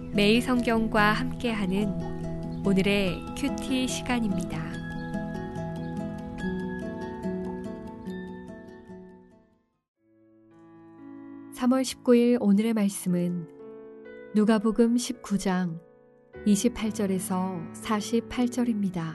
매일 성경과 함께하는 오늘의 큐티 시간입니다. (3월 19일) 오늘의 말씀은 누가복음 19장 28절에서 48절입니다.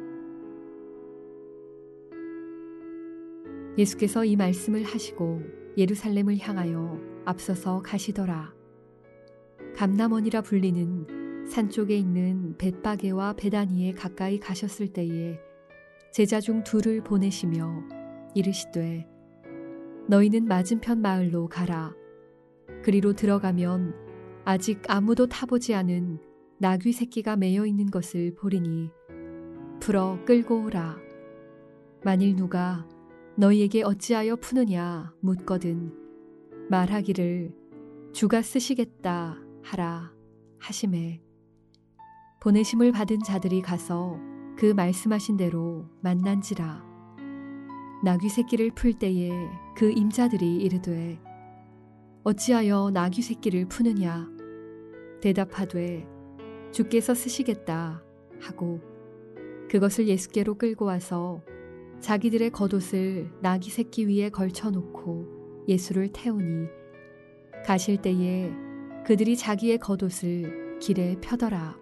예수께서 이 말씀을 하시고 예루살렘을 향하여 앞서서 가시더라. 감람원이라 불리는 산 쪽에 있는 벳바게와 베다니에 가까이 가셨을 때에 제자 중 둘을 보내시며 이르시되 너희는 맞은편 마을로 가라. 그리로 들어가면 아직 아무도 타보지 않은 나귀 새끼가 매여 있는 것을 보리니 풀어 끌고 오라. 만일 누가 너희에게 어찌하여 푸느냐 묻거든 말하기를 주가 쓰시겠다 하라 하시매 보내심을 받은 자들이 가서 그 말씀하신 대로 만난지라. 나귀 새끼를 풀 때에 그 임자들이 이르되 어찌하여 나귀 새끼를 푸느냐 대답하되 주께서 쓰시겠다 하고 그것을 예수께로 끌고 와서 자기들의 겉옷을 나귀 새끼 위에 걸쳐놓고 예수를 태우니 가실 때에 그들이 자기의 겉옷을 길에 펴더라.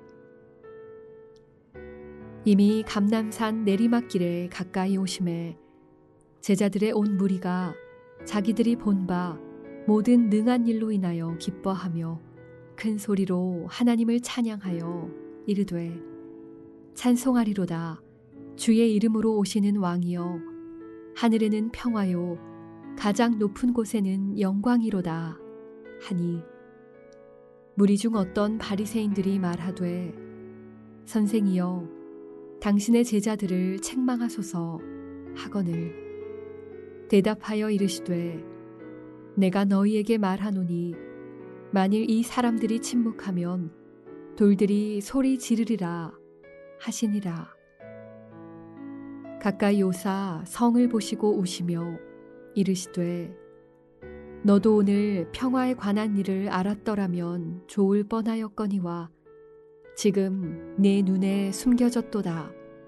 이미 감람산 내리막길에 가까이 오심에 제자들의 온 무리가 자기들이 본 바 모든 능한 일로 인하여 기뻐하며 큰 소리로 하나님을 찬양하여 이르되 찬송하리로다. 주의 이름으로 오시는 왕이여 하늘에는 평화요 가장 높은 곳에는 영광이로다 하니 무리 중 어떤 바리새인들이 말하되 선생이여 당신의 제자들을 책망하소서 하거늘 대답하여 이르시되 내가 너희에게 말하노니 만일 이 사람들이 침묵하면 돌들이 소리 지르리라 하시니라. 가까이 오사 성을 보시고 우시며 이르시되 너도 오늘 평화에 관한 일을 알았더라면 좋을 뻔하였거니와 지금 내 눈에 숨겨졌도다.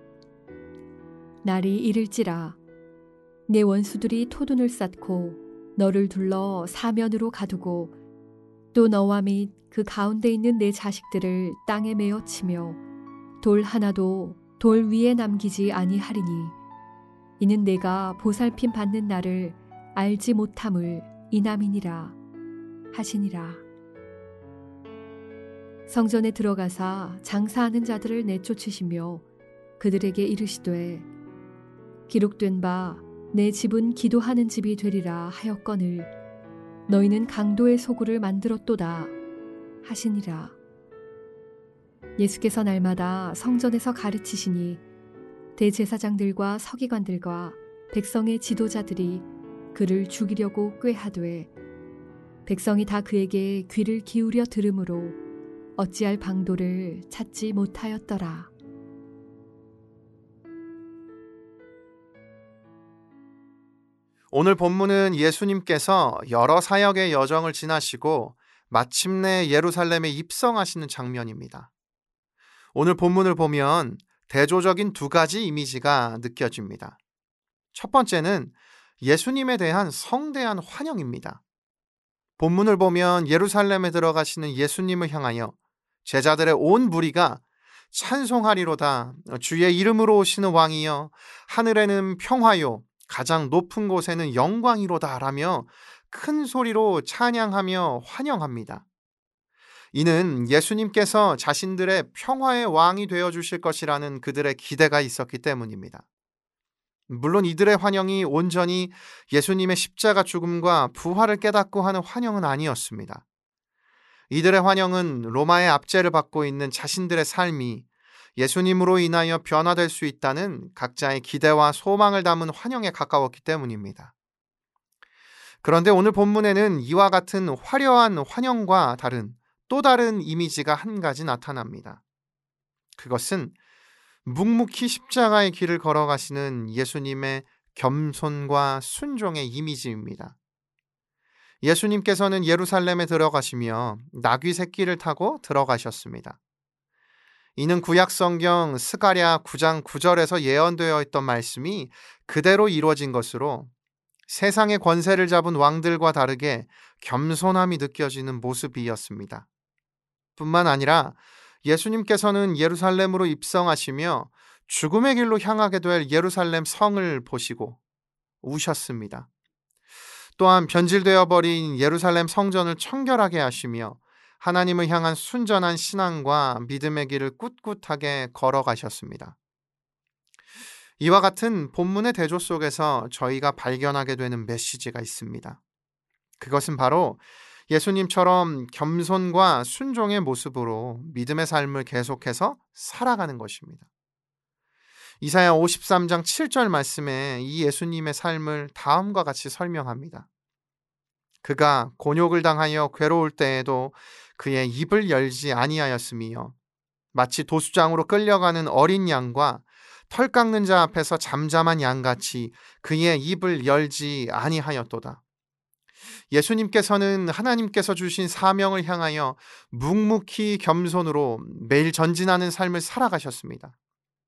날이 이를지라 내 원수들이 토둔을 쌓고 너를 둘러 사면으로 가두고 또 너와 및 그 가운데 있는 내 자식들을 땅에 메어 치며 돌 하나도 돌 위에 남기지 아니하리니 이는 내가 보살핌 받는 날을 알지 못함을 이남이니라 하시니라. 성전에 들어가사 장사하는 자들을 내쫓으시며 그들에게 이르시되 기록된 바 내 집은 기도하는 집이 되리라 하였거늘 너희는 강도의 소굴을 만들었도다 하시니라. 예수께서 날마다 성전에서 가르치시니 대제사장들과 서기관들과 백성의 지도자들이 그를 죽이려고 꾀하되 백성이 다 그에게 귀를 기울여 들으므로 어찌할 방도를 찾지 못하였더라. 오늘 본문은 예수님께서 여러 사역의 여정을 지나시고 마침내 예루살렘에 입성하시는 장면입니다. 오늘 본문을 보면 대조적인 두 가지 이미지가 느껴집니다. 첫 번째는 예수님에 대한 성대한 환영입니다. 본문을 보면 예루살렘에 들어가시는 예수님을 향하여 제자들의 온 무리가 찬송하리로다. 주의 이름으로 오시는 왕이여 하늘에는 평화요 가장 높은 곳에는 영광이로다 라며 큰 소리로 찬양하며 환영합니다. 이는 예수님께서 자신들의 평화의 왕이 되어주실 것이라는 그들의 기대가 있었기 때문입니다. 물론 이들의 환영이 온전히 예수님의 십자가 죽음과 부활을 깨닫고 하는 환영은 아니었습니다. 이들의 환영은 로마의 압제를 받고 있는 자신들의 삶이 예수님으로 인하여 변화될 수 있다는 각자의 기대와 소망을 담은 환영에 가까웠기 때문입니다. 그런데 오늘 본문에는 이와 같은 화려한 환영과 다른 또 다른 이미지가 한 가지 나타납니다. 그것은 묵묵히 십자가의 길을 걸어가시는 예수님의 겸손과 순종의 이미지입니다. 예수님께서는 예루살렘에 들어가시며 나귀 새끼를 타고 들어가셨습니다. 이는 구약 성경 스가랴 9장 9절에서 예언되어 있던 말씀이 그대로 이루어진 것으로 세상의 권세를 잡은 왕들과 다르게 겸손함이 느껴지는 모습이었습니다. 뿐만 아니라 예수님께서는 예루살렘으로 입성하시며 죽음의 길로 향하게 될 예루살렘 성을 보시고 우셨습니다. 또한 변질되어 버린 예루살렘 성전을 청결하게 하시며 하나님을 향한 순전한 신앙과 믿음의 길을 꿋꿋하게 걸어가셨습니다. 이와 같은 본문의 대조 속에서 저희가 발견하게 되는 메시지가 있습니다. 그것은 바로 예수님처럼 겸손과 순종의 모습으로 믿음의 삶을 계속해서 살아가는 것입니다. 이사야 53장 7절 말씀에 이 예수님의 삶을 다음과 같이 설명합니다. 그가 곤욕을 당하여 괴로울 때에도 그의 입을 열지 아니하였으며 마치 도수장으로 끌려가는 어린 양과 털 깎는 자 앞에서 잠잠한 양같이 그의 입을 열지 아니하였도다. 예수님께서는 하나님께서 주신 사명을 향하여 묵묵히 겸손으로 매일 전진하는 삶을 살아가셨습니다.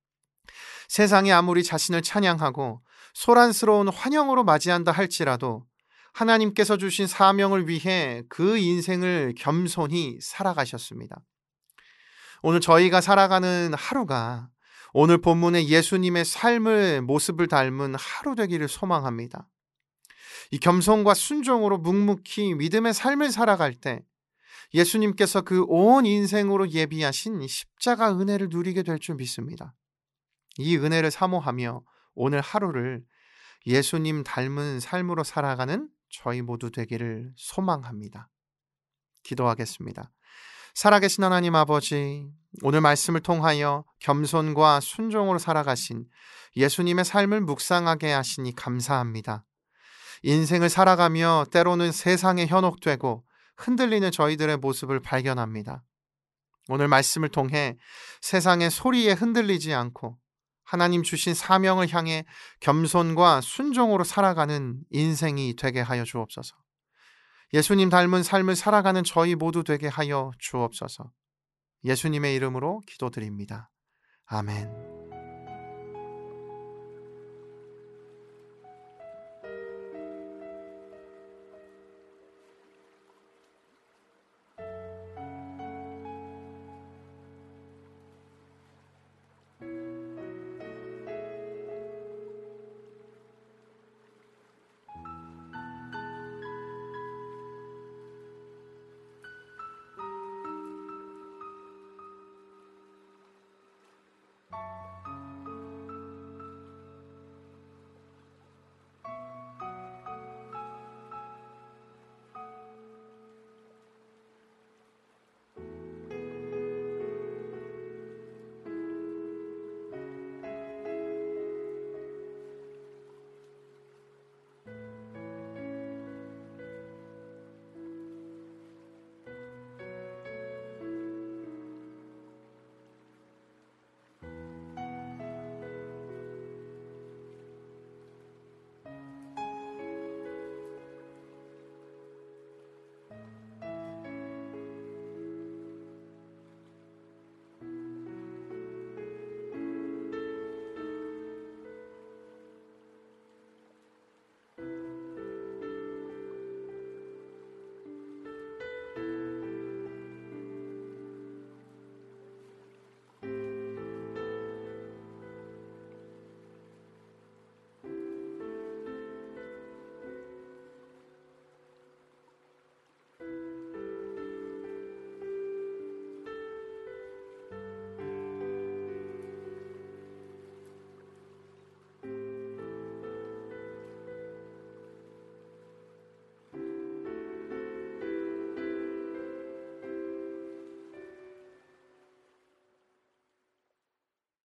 세상이 아무리 자신을 찬양하고 소란스러운 환영으로 맞이한다 할지라도 하나님께서 주신 사명을 위해 그 인생을 겸손히 살아가셨습니다. 오늘 저희가 살아가는 하루가 오늘 본문의 예수님의 삶을 모습을 닮은 하루 되기를 소망합니다. 이 겸손과 순종으로 묵묵히 믿음의 삶을 살아갈 때 예수님께서 그 온 인생으로 예비하신 십자가 은혜를 누리게 될 줄 믿습니다. 이 은혜를 사모하며 오늘 하루를 예수님 닮은 삶으로 살아가는 저희 모두 되기를 소망합니다. 기도하겠습니다. 살아계신 하나님 아버지, 오늘 말씀을 통하여 겸손과 순종으로 살아가신 예수님의 삶을 묵상하게 하시니 감사합니다. 인생을 살아가며 때로는 세상에 현혹되고 흔들리는 저희들의 모습을 발견합니다. 오늘 말씀을 통해 세상의 소리에 흔들리지 않고 하나님 주신 사명을 향해 겸손과 순종으로 살아가는 인생이 되게 하여 주옵소서. 예수님 닮은 삶을 살아가는 저희 모두 되게 하여 주옵소서. 예수님의 이름으로 기도드립니다. 아멘.